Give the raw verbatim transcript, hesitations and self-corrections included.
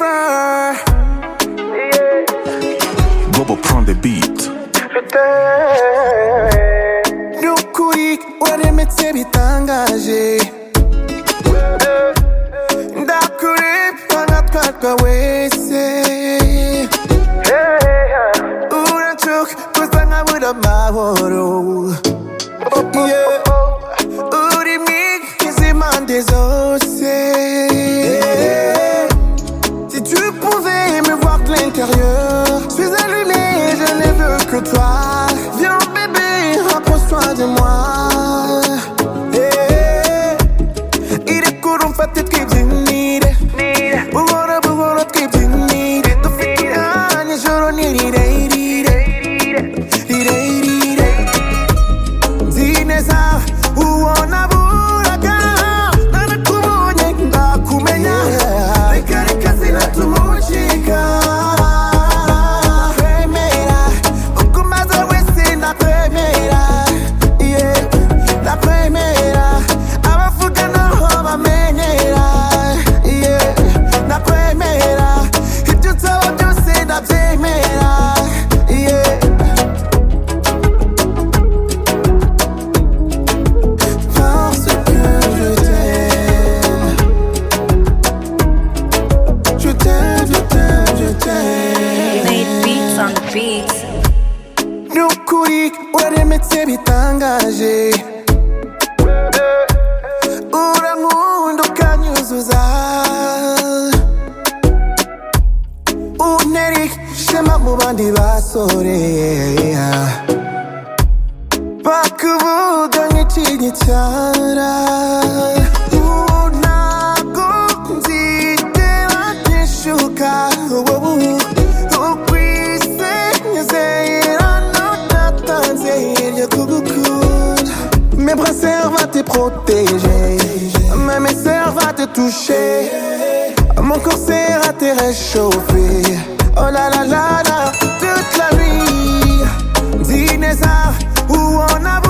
Fever. Bobo prend des beats. Nukuri waremetse bitangaje. Ndakuri pangatwatwa wese. Uranchuk kusanga muda mahoro. Yeah. Uri mig izimande zose. Si tu pouvais me voir de l'intérieur, je suis allumé, je ne veux que toi. Viens bébé, rapproche-toi de moi. Hey. Il est cool, on fait tout ce que tu need. Bugora, bugora, tout ce que tu need. Tu fais tout gagner, je n'en ai rien. Zineza, uona buraka. Nana kubonye, ndakumenya. Reka reka sinatumushika. Premera, ukumaze wese ndapremera. Yeah, ndapremera. Abavuga naho bamenyera. Yeah, ndapremera. Ibyo nsaba byose ndabyemera. Yeah. Parce que je t'aime. Je t'aime, je t'aime, je t'aime. Made beats on the beats. Nukuri waremetse bitangaje. Urankunda ukanyuzuza. Untera ishema mu bandi basore. Bakuvuga nk'ikinyitara. Ntabwo nzigera nkishuka. Ukwisenyezera ntunatanze iryo kugukunda. Mes bras servent à te protéger. Même mes sœurs va te toucher. Mon corps sert à te réchauffer. Oh la la la la, toute la nuit. Zineza, où on a